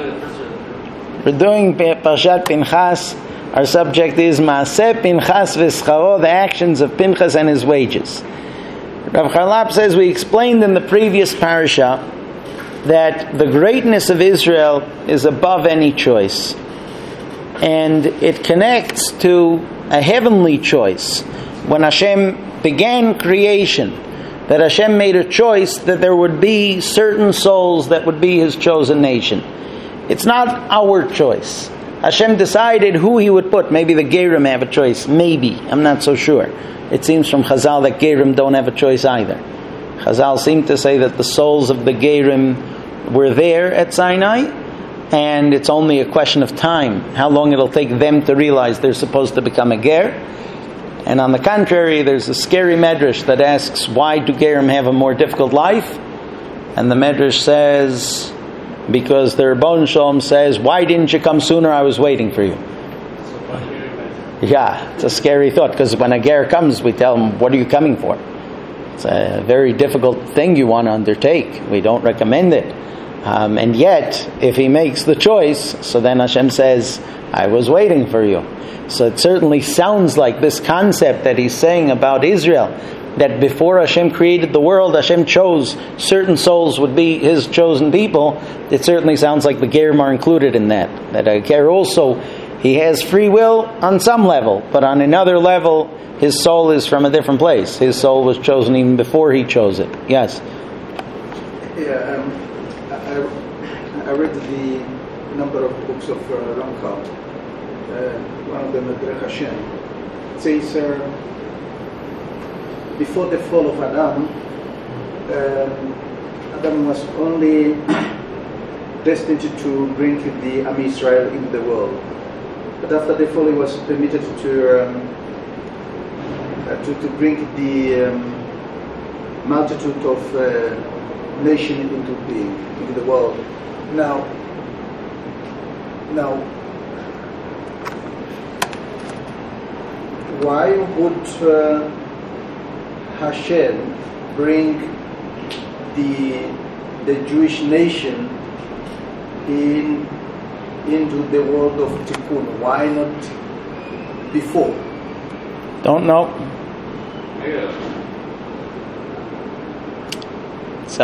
We're doing Parshat Pinchas. Our subject is Maaseh Pinchas V'Scharo, the actions of Pinchas and his wages. Rav Charlap says we explained in the previous parasha that the greatness of Israel is above any choice. And it connects to a heavenly choice. When Hashem began creation, that Hashem made a choice that there would be certain souls that would be His chosen nation. It's not our choice. Hashem decided who He would put. Maybe the Gerim have a choice. Maybe. I'm not so sure. It seems from Chazal that Gerim don't have a choice either. Chazal seem to say that the souls of the Gerim were there at Sinai, and it's only a question of time, how long it'll take them to realize they're supposed to become a Ger. And on the contrary, there's a scary medrash that asks, why do Gerim have a more difficult life? And the medrash says, because the Rebbeinu Shalom says, why didn't you come sooner? I was waiting for you. Yeah, it's a scary thought, because when a Ger comes, we tell him, what are you coming for? It's a very difficult thing you want to undertake. We don't recommend it. And yet, if he makes the choice, so then Hashem says, I was waiting for you. So it certainly sounds like this concept that he's saying about Israel, that before Hashem created the world, Hashem chose certain souls would be His chosen people. It certainly sounds like the Gerim are included in that. That a Ger also, he has free will on some level, but on another level, his soul is from a different place. His soul was chosen even before he chose it. Yes? Yeah, I read the number of books of Ramchal. One of them, Derech Hashem. It says, before the fall of Adam, Adam was only destined to bring the Am Yisrael into the world. But after the fall, he was permitted to bring the multitude of nations into being, into the world. Now, why would Hashem bring the Jewish nation into the world of Tikkun? Why not before? Don't know. It's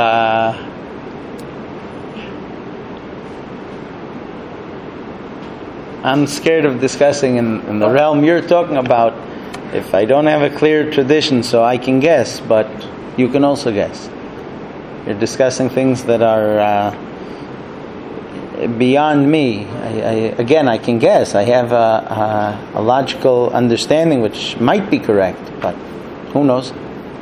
I'm scared of discussing in the realm you're talking about. If I don't have a clear tradition, so I can guess, but you can also guess. You're discussing things that are beyond me. I can guess. I have a logical understanding which might be correct, but who knows?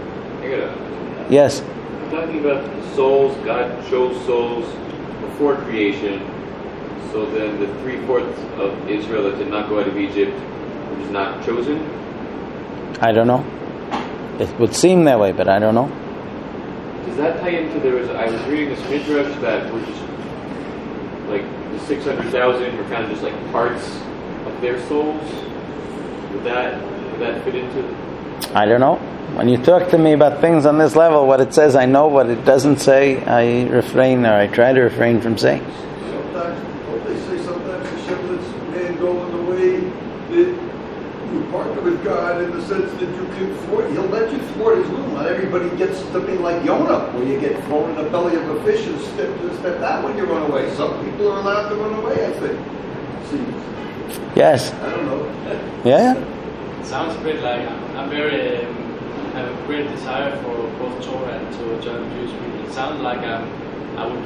Yes? I'm talking about souls. God chose souls before creation. So then the 3/4 of Israel that did not go out of Egypt was not chosen? I don't know. It would seem that way, but I don't know. Does that tie into I was reading this midrash that were just like the 600,000 were kind of just like parts of their souls? Would that fit into? I don't know. When you talk to me about things on this level, what it says I know, what it doesn't say I refrain, or I try to refrain from saying. Sometimes Hashem lets man go in the way that you partner with God in the sense that you can thwart. He'll let you thwart His will. Not everybody gets to be like Yonah, where you get thrown in the belly of a fish and step out when you run away. Some people are allowed to run away, I think. See? Yes. I don't know. Yeah? Sounds a bit like I'm very have a great desire for both Torah and to join the Jewish people. It sounds like I would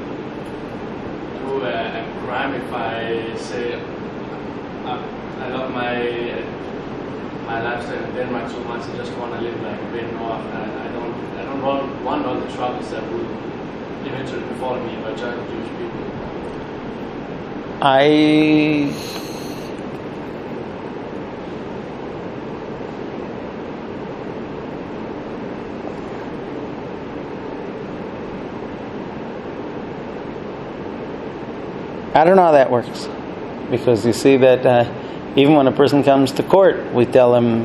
do a crime if I say I love my lifestyle in Denmark so much. I just want to live like a bit north. I don't want all the troubles that would eventually befall me if I join the Jewish people. I don't know how that works, because you see that even when a person comes to court, we tell him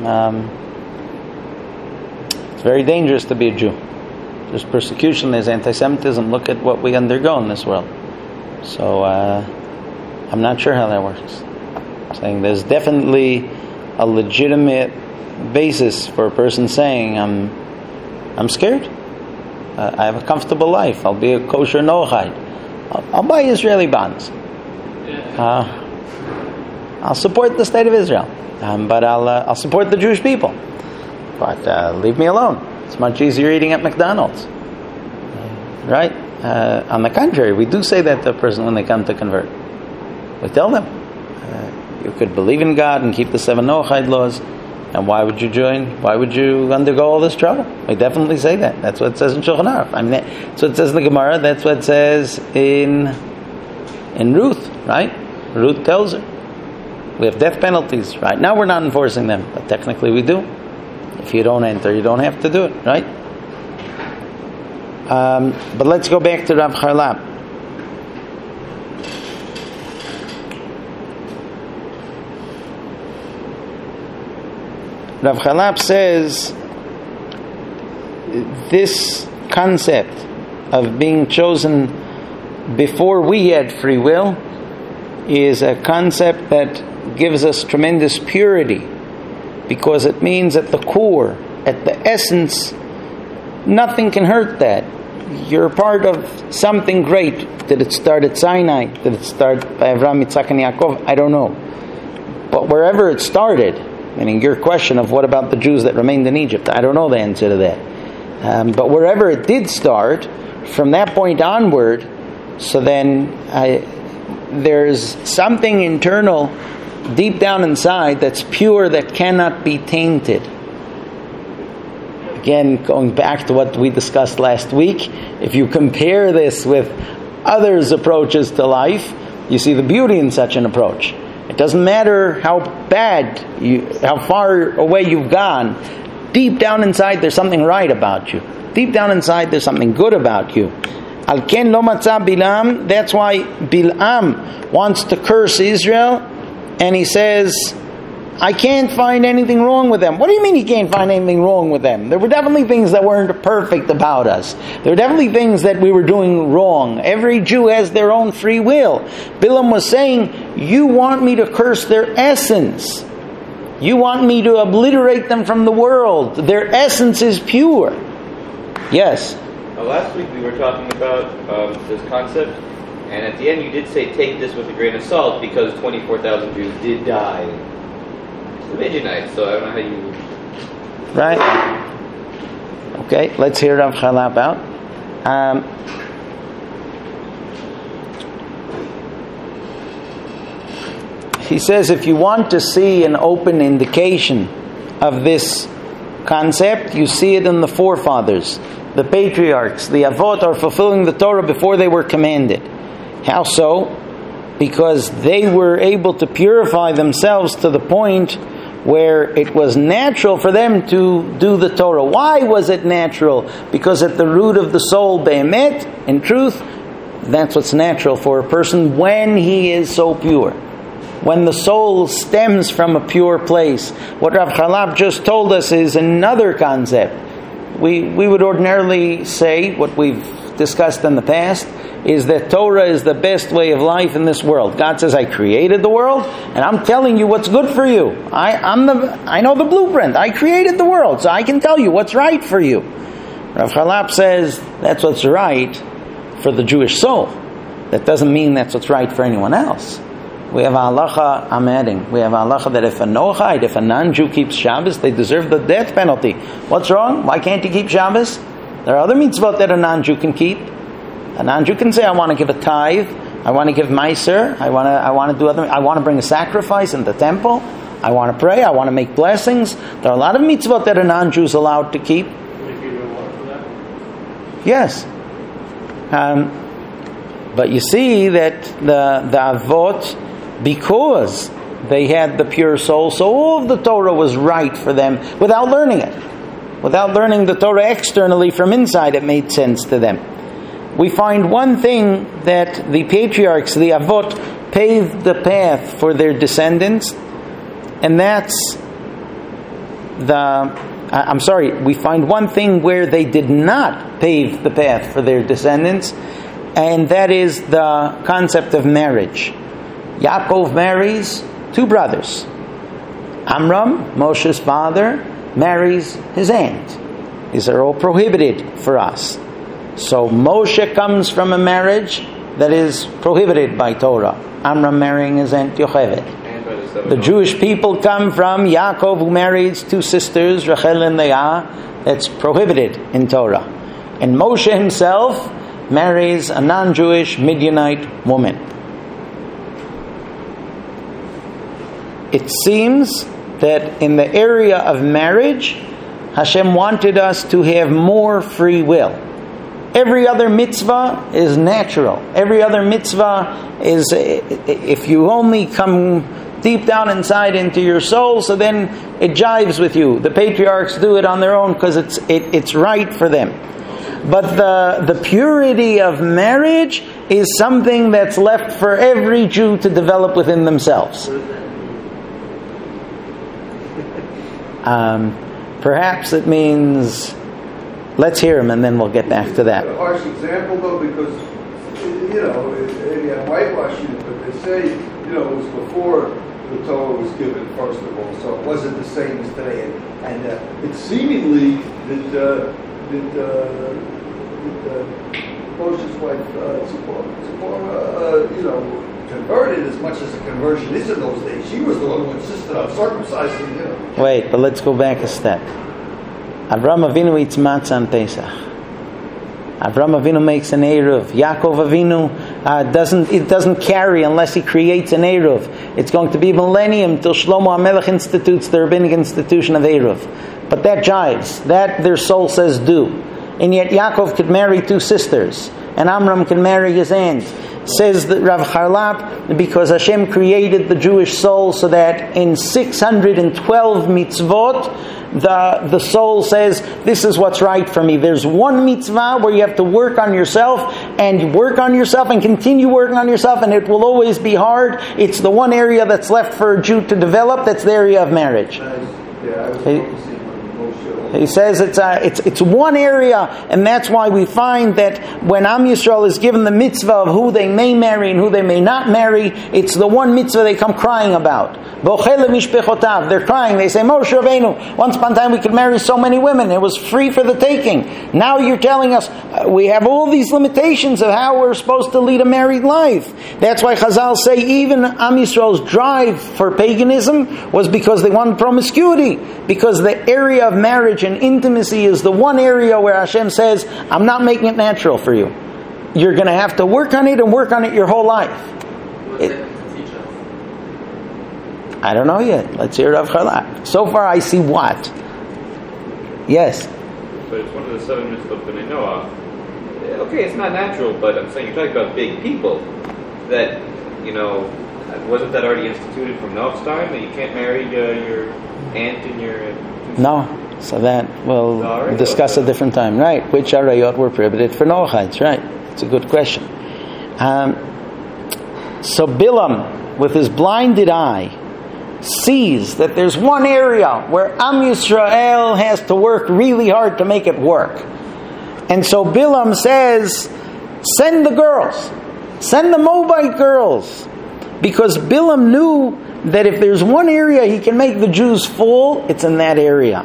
it's very dangerous to be a Jew. There's persecution, there's anti-Semitism. Look at what we undergo in this world. So I'm not sure how that works. I'm saying there's definitely a legitimate basis for a person saying, I'm scared. I have a comfortable life. I'll be a kosher noachide. I'll buy Israeli bonds. I'll support the state of Israel, but I'll support the Jewish people. But leave me alone. It's much easier eating at McDonald's, right? On the contrary, we do say that to a person when they come to convert. We tell them, you could believe in God and keep the 7 noachide laws, and why would you join? Why would you undergo all this trouble? We definitely say that. That's what it says in Shulchan Aruch. I mean, that's what it says in the Gemara. That's what it says in Ruth, right? Ruth tells her. We have death penalties. Right now we're not enforcing them, but technically we do. If you don't enter, you don't have to do it, right? But let's go back to Rav Charlap. Rav Charlap says this concept of being chosen before we had free will is a concept that gives us tremendous purity, because it means at the core, at the essence, nothing can hurt that. You're part of something great. Did it start at Sinai? Did it start by Avraham, Yitzhak, and Yaakov? I don't know. But wherever it started, meaning your question of what about the Jews that remained in Egypt, I don't know the answer to that. But wherever it did start, from that point onward, so then there's something internal deep down inside that's pure, that cannot be tainted. Again, going back to what we discussed last week, if you compare this with others' approaches to life, you see the beauty in such an approach. It doesn't matter how bad, how far away you've gone, deep down inside there's something right about you. Deep down inside there's something good about you. Al ken lo matza Bilam, that's why Bilam wants to curse Israel, and he says, I can't find anything wrong with them. What do you mean you can't find anything wrong with them? There were definitely things that weren't perfect about us. There were definitely things that we were doing wrong. Every Jew has their own free will. Bilam was saying, you want me to curse their essence. You want me to obliterate them from the world. Their essence is pure. Yes? Last week we were talking about this concept, and at the end you did say take this with a grain of salt, because 24,000 Jews did die. The Midianites, so I don't know how you... Right. Okay, let's hear Rav Charlap out. He says if you want to see an open indication of this concept, you see it in the forefathers. The patriarchs, the Avot, are fulfilling the Torah before they were commanded. How so? Because they were able to purify themselves to the point where it was natural for them to do the Torah. Why was it natural? Because at the root of the soul, be'emet, in truth, that's what's natural for a person when he is so pure. When the soul stems from a pure place. What Rav Charlap just told us is another concept. We would ordinarily say, what we've discussed in the past, is that Torah is the best way of life in this world. God says, I created the world, and I'm telling you what's good for you. I know the blueprint. I created the world, so I can tell you what's right for you. Rav Charlap says that's what's right for the Jewish soul. That doesn't mean that's what's right for anyone else. We have a halacha, I'm adding, we have a halacha that if a noachide, if a non-Jew keeps Shabbos, they deserve the death penalty. What's wrong? Why can't he keep Shabbos? There are other mitzvot that a non-Jew can keep. A non-Jew can say, I want to give a tithe, I want to give meiser, I want to do other, I want to bring a sacrifice in the temple, I want to pray, I want to make blessings. There are a lot of mitzvot that a non-Jew is allowed to keep. Would you give reward for that? Yes. But you see that the Avot, because they had the pure soul, so all of the Torah was right for them without learning it. Without learning the Torah externally from inside, it made sense to them. We find one thing that the patriarchs, the Avot, paved the path for their descendants, and that's we find one thing where they did not pave the path for their descendants, and that is the concept of marriage. Yaakov marries two brothers. Amram, Moshe's father, marries his aunt. These are all prohibited for us. So Moshe comes from a marriage that is prohibited by Torah. Amram marrying his aunt Yocheved. The Jewish people come from Yaakov, who marries two sisters, Rachel and Leah. That's prohibited in Torah. And Moshe himself marries a non-Jewish Midianite woman. It seems that in the area of marriage, Hashem wanted us to have more free will. Every other mitzvah is natural. Every other mitzvah is, if you only come deep down inside into your soul, so then it jives with you. The patriarchs do it on their own because it's right for them. But the purity of marriage is something that's left for every Jew to develop within themselves. Perhaps it means, let's hear him and then we'll get back to that. A harsh example though, because, maybe I'm whitewashing it, but they say, it was before the Torah was given, first of all, so it wasn't the same as today. And it's seemingly that Moshe's wife, Zipporah, converted as much as a conversion is in those days. She was the one who insisted on circumcising, Wait, but let's go back a step. Avraham Avinu eats matzah on Pesach. Avraham Avinu makes an Eruv. Yaakov Avinu doesn't carry unless he creates an Eruv. It's going to be millennium till Shlomo HaMelech institutes the rabbinic institution of Eruv. But that jives. That their soul says do. And yet Yaakov could marry two sisters. And Amram can marry his aunt. Says that Rav Charlap, because Hashem created the Jewish soul so that in 612 mitzvot, the soul says, this is what's right for me. There's one mitzvah where you have to work on yourself and continue working on yourself, and it will always be hard. It's the one area that's left for a Jew to develop. That's the area of marriage. He says it's one area, and that's why we find that when Am Yisrael is given the mitzvah of who they may marry and who they may not marry, it's the one mitzvah they come crying about. They're crying. They say, Moshe Rabbeinu, once upon a time we could marry so many women. It was free for the taking. Now you're telling us we have all these limitations of how we're supposed to lead a married life. That's why Chazal say even Am Yisrael's drive for paganism was because they wanted promiscuity. Because the area of marriage and intimacy is the one area where Hashem says, I'm not making it natural for you. You're going to have to work on it and work on it your whole life. I don't know yet. Let's hear Rav Charlap. So far I see what? Yes? But it's one of the 7 mitzvot that I know of. Okay, it's not natural, but I'm saying you're talking about big people. That, wasn't that already instituted from Noah's time? That you can't marry your aunt and your... No. So that we'll discuss a different time. Right. Which arayot were prohibited for Noachites? Right. It's a good question. So Bilam, with his blinded eye, sees that there's one area where Am Yisrael has to work really hard to make it work. And so Bilam says, send the girls. Send the Moabite girls. Because Bilam knew that if there's one area he can make the Jews full, it's in that area.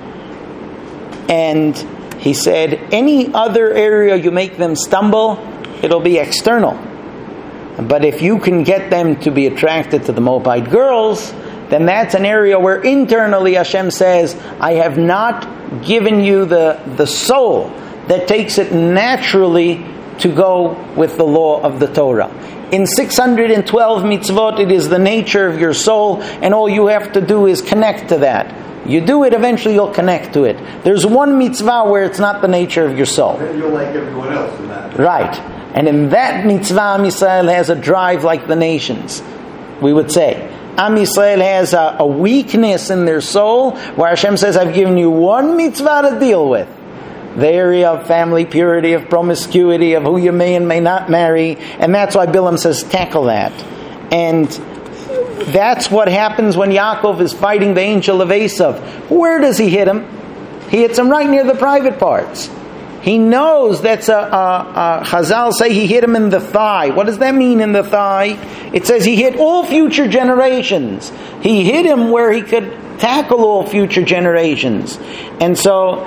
And he said, any other area you make them stumble, it'll be external. But if you can get them to be attracted to the Moabite girls, then that's an area where internally Hashem says, I have not given you the soul that takes it naturally to go with the law of the Torah. In 612 mitzvot, it is the nature of your soul, and all you have to do is connect to that. You do it, eventually you'll connect to it. There's one mitzvah where it's not the nature of your soul. Then you're like everyone else in that. Right. And in that mitzvah, Am Yisrael has a drive like the nations, we would say. Am Yisrael has a weakness in their soul where Hashem says, I've given you one mitzvah to deal with. The area of family purity, of promiscuity, of who you may and may not marry. And that's why Bilam says, tackle that. And that's what happens when Yaakov is fighting the angel of Esav. Where does he hit him? He hits him right near the private parts. He knows that's Chazal say he hit him in the thigh. What does that mean in the thigh? It says he hit all future generations. He hit him where he could tackle all future generations. And so,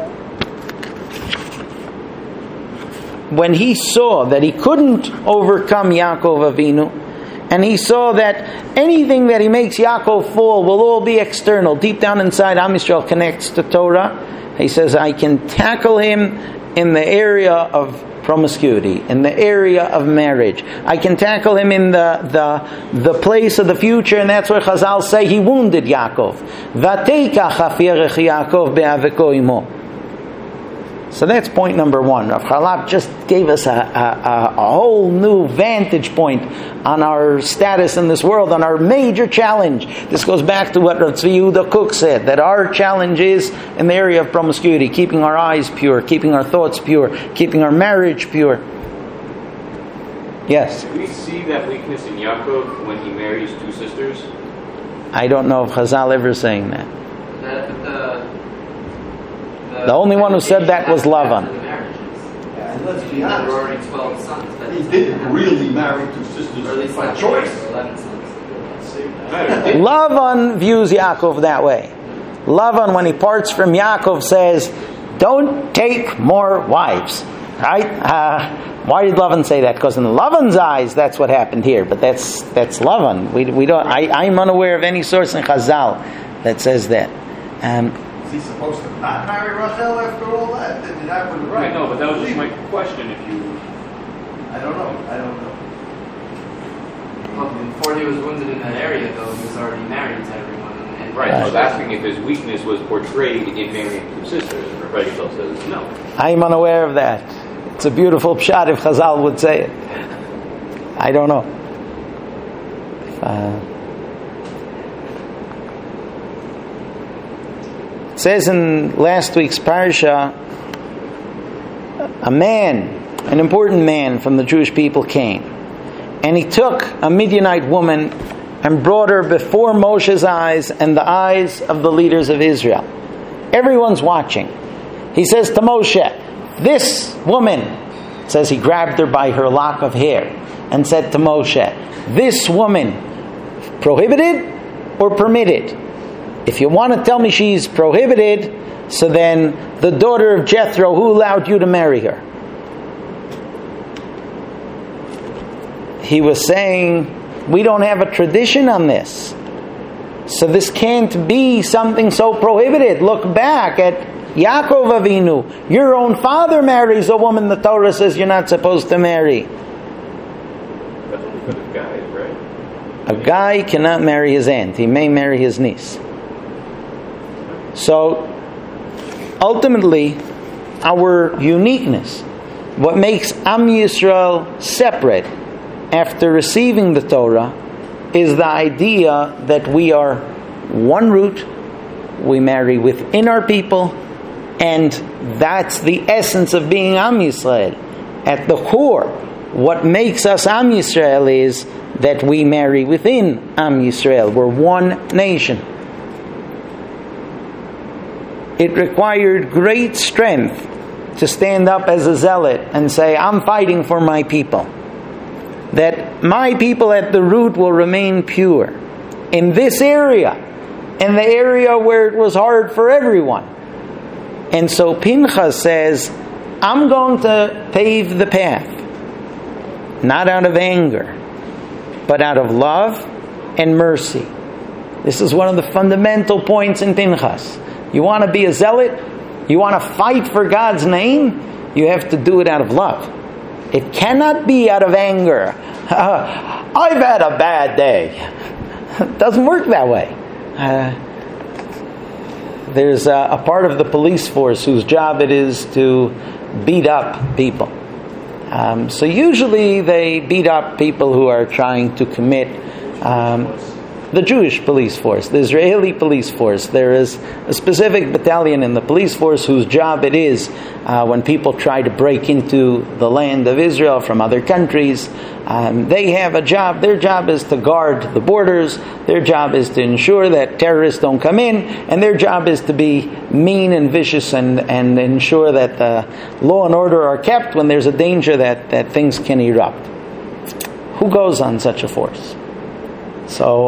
when he saw that he couldn't overcome Yaakov Avinu, and he saw that anything that he makes Yaakov fall will all be external, deep down inside, Am Yisrael connects to Torah. He says, I can tackle him in the area of promiscuity, in the area of marriage. I can tackle him in the place of the future, and that's where Chazal say he wounded Yaakov. Vateikach afirech Yaakov be'aveko imo. So that's point number one. Rav Charlap just gave us a whole new vantage point on our status in this world, on our major challenge. This goes back to what Rav Tzvi Yehuda Kook said, that our challenge is in the area of promiscuity, keeping our eyes pure, keeping our thoughts pure, keeping our marriage pure. Yes? Do we see that weakness in Yaakov when he marries two sisters? I don't know if Chazal ever saying that. The only one who said that was Lavan. Yeah, and let's be There honest, were already 12 sons. But he didn't really marry two sisters or at least by choice. 11 sons. Lavan views Yaakov that way. Lavan, when he parts from Yaakov, says, don't take more wives. Right? Why did Lavan say that? Because in Lavan's eyes, that's what happened here. But that's Lavan. We don't. I'm unaware of any source in Chazal that says that. Is he supposed to not marry Rachel after all that? Did it happen Right, no, but that was just my question. If you, I don't know. Well, before he was wounded in that area, though, he was already married to everyone. And right, I was asking if his weakness was portrayed in marrying two sisters, and Rabbi Yisrael says no. I'm unaware of that. It's a beautiful pshat if Chazal would say it. I don't know. It says in last week's parasha, a man, an important man from the Jewish people came, and he took a Midianite woman and brought her before Moshe's eyes and the eyes of the leaders of Israel. Everyone's watching. He says to Moshe, this woman, says he grabbed her by her lock of hair and said to Moshe, this woman, prohibited or permitted? If you want to tell me she's prohibited, so then the daughter of Jethro, who allowed you to marry her? He was saying, we don't have a tradition on this. So this can't be something so prohibited. Look back at Yaakov Avinu. Your own father marries a woman the Torah says you're not supposed to marry. That's only for the guys, right? A guy cannot marry his aunt. He may marry his niece. So, ultimately, our uniqueness, what makes Am Yisrael separate after receiving the Torah, is the idea that we are one root, we marry within our people, and that's the essence of being Am Yisrael. At the core, what makes us Am Yisrael is that we marry within Am Yisrael. We're one nation. It required great strength to stand up as a zealot and say, I'm fighting for my people. That my people at the root will remain pure. In this area, in the area where it was hard for everyone. And so Pinchas says, I'm going to pave the path. Not out of anger, but out of love and mercy. This is one of the fundamental points in Pinchas. You want to be a zealot? You want to fight for God's name? You have to do it out of love. It cannot be out of anger. I've had a bad day. It doesn't work that way. There's a part of the police force whose job it is to beat up people. So usually they beat up people who are trying to commit the Jewish police force, the Israeli police force. There is a specific battalion in the police force whose job it is when people try to break into the land of Israel from other countries. They have a job. Their job is to guard the borders. Their job is to ensure that terrorists don't come in. And their job is to be mean and vicious and ensure that law and order are kept when there's a danger that things can erupt. Who goes on such a force? So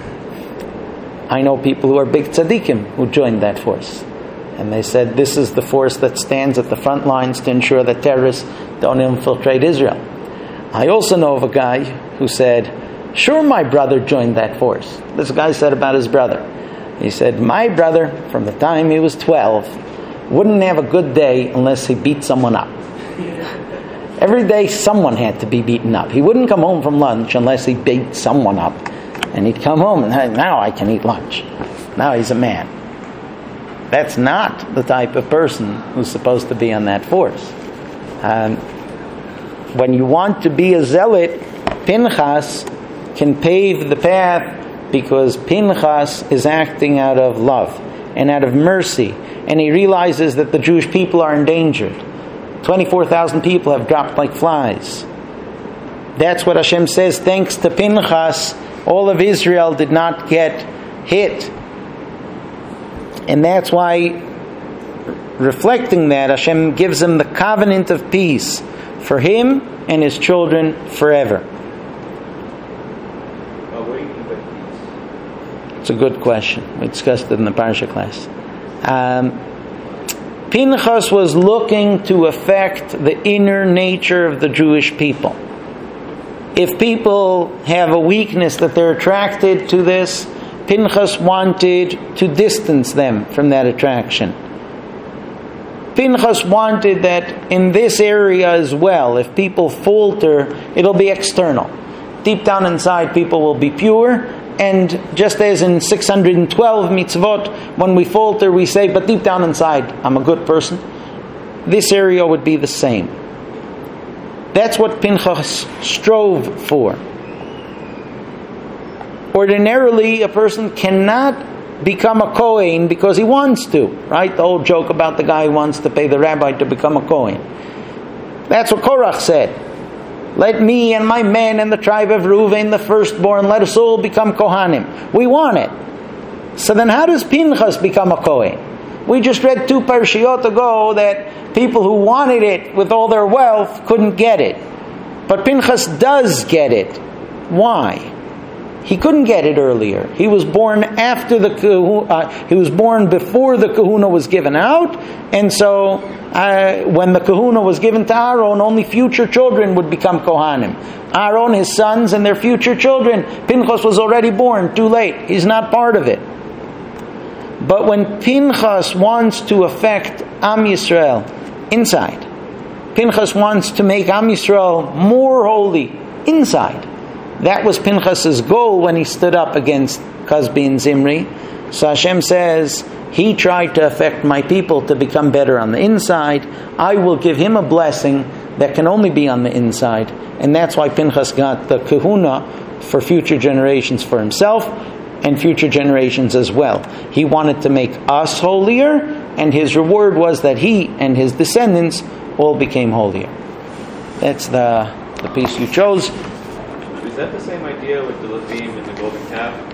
I know people who are big tzaddikim who joined that force. And they said this is the force that stands at the front lines to ensure that terrorists don't infiltrate Israel. I also know of a guy who said, sure, my brother joined that force. This guy said about his brother. He said, my brother, from the time he was 12, wouldn't have a good day unless he beat someone up. Every day someone had to be beaten up. He wouldn't come home from lunch unless he beat someone up. And he'd come home and say, now I can eat lunch. Now he's a man. That's not the type of person who's supposed to be on that force. When you want to be a zealot, Pinchas can pave the path because Pinchas is acting out of love and out of mercy. And he realizes that the Jewish people are endangered. 24,000 people have dropped like flies. That's what Hashem says. Thanks to Pinchas, all of Israel did not get hit. And that's why, reflecting that, Hashem gives him the covenant of peace for him and his children forever. What do you mean by peace? It's a good question. We discussed it in the Parsha class. Pinchas was looking to affect the inner nature of the Jewish people. If people have a weakness that they're attracted to this, Pinchas wanted to distance them from that attraction. Pinchas wanted that in this area as well, if people falter, it'll be external. Deep down inside, people will be pure. And just as in 612 mitzvot, when we falter, we say, but deep down inside, I'm a good person. This area would be the same. That's what Pinchas strove for. Ordinarily, a person cannot become a Kohen because he wants to. Right? The old joke about the guy who wants to pay the rabbi to become a Kohen. That's what Korach said. Let me and my men and the tribe of Reuven, the firstborn, let us all become Kohanim. We want it. So then how does Pinchas become a Kohen? We just read 2 parashiyot ago that people who wanted it with all their wealth couldn't get it. But Pinchas does get it. Why? He couldn't get it earlier. He was born after the kahuna. He was born before the kahuna was given out, and so when the kahuna was given to Aaron, only future children would become Kohanim. Aaron, his sons, and their future children. Pinchas was already born. Too late. He's not part of it. But when Pinchas wants to affect Am Yisrael inside, Pinchas wants to make Am Yisrael more holy inside. That was Pinchas's goal when he stood up against Cozbi and Zimri. So Hashem says, he tried to affect my people to become better on the inside. I will give him a blessing that can only be on the inside. And that's why Pinchas got the kahuna for future generations for himself and future generations as well. He wanted to make us holier, and his reward was that he and his descendants all became holier. That's the piece you chose. Is that the same idea with the Levim and the golden calf?